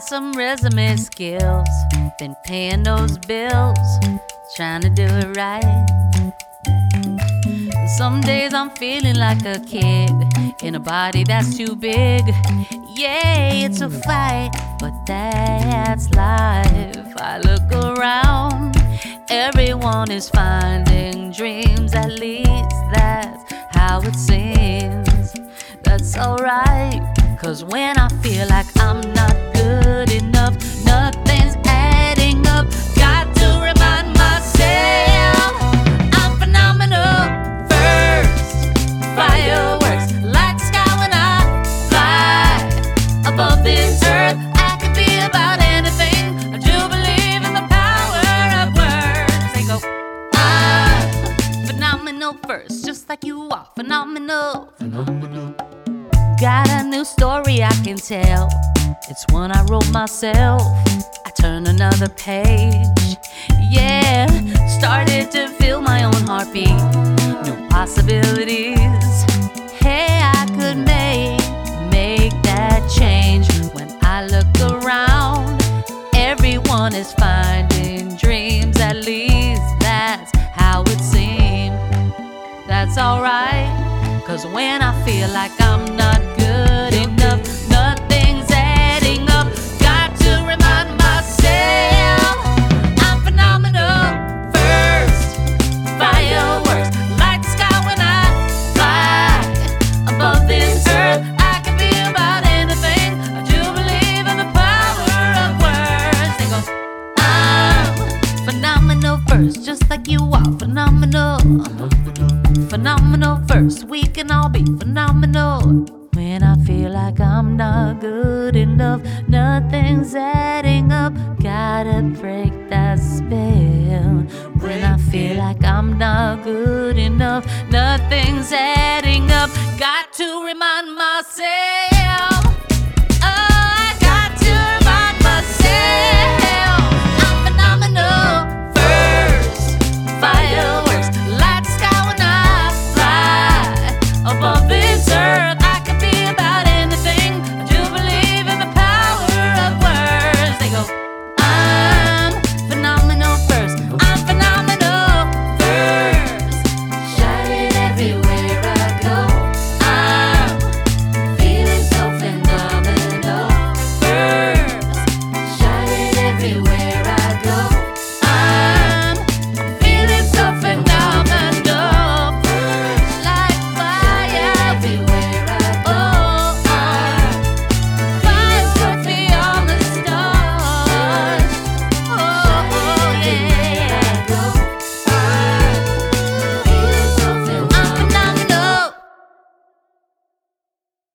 some resume skills, been paying those bills, trying to do it right. Some days I'm feeling like a kid in a body that's too big. Yeah, it's a fight, but that's life. I look around, everyone is finding dreams, at least that's how it seems. That's alright, 'cause when I feel like I'm not good enough, nothing's adding up. Got to remind myself I'm phenomenal first. Fireworks, light sky when I fly above this earth. I could be about anything. I do believe in the power of words. They go, I'm phenomenal first, just like you are phenomenal. Got a new story I can tell. It's one I wrote myself. I turn another page. Yeah, started to feel my own heartbeat. New possibilities. Hey, I could make that change. When I look around, everyone is finding dreams, at least that's how it seems. That's alright, 'cause when I feel like I'm not good enough, nothing's adding up. Got to remind myself I'm phenomenal first. Fireworks, light the sky when I fly above this earth. I can be about anything. I do believe in the power of words. They go, I'm phenomenal first, just like you are phenomenal. Phenomenal first, we can all be phenomenal. When I feel like I'm not good enough, nothing's adding up. Gotta break that spell. When I feel like I'm not good enough, nothing's adding up. Got to remind myself